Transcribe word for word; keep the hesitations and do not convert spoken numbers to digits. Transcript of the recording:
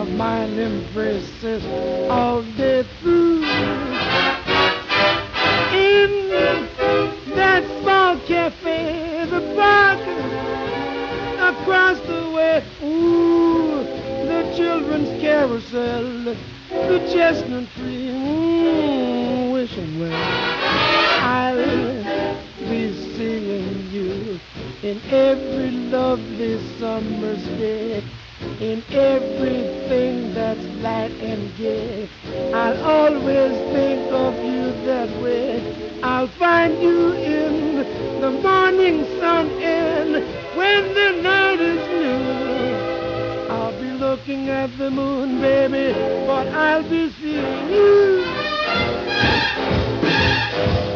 of mine embraces all day through. In that small cafe, the park across the way, ooh, the children's carousel, the chestnut tree, ooh, wishing well. I'll be seeing you in every lovely summer's day, in everything that's light and gay. I'll always think of you that way. I'll find you in the morning sun, and when the night is new, I'll be looking at the moon, baby, but I'll be seeing you.